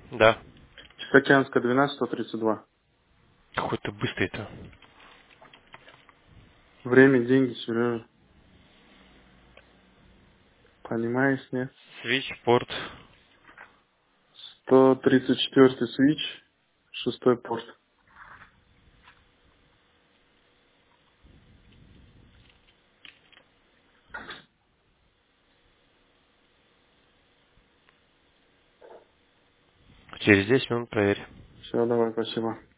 Да. Тихоокеанская, 12, 132. Какой ты быстрый-то. Время, деньги, Сережа. Понимаешь, нет? Свитчпорт. 134 свич, 6 порт. Через 10 минут проверь. Все, давай, спасибо.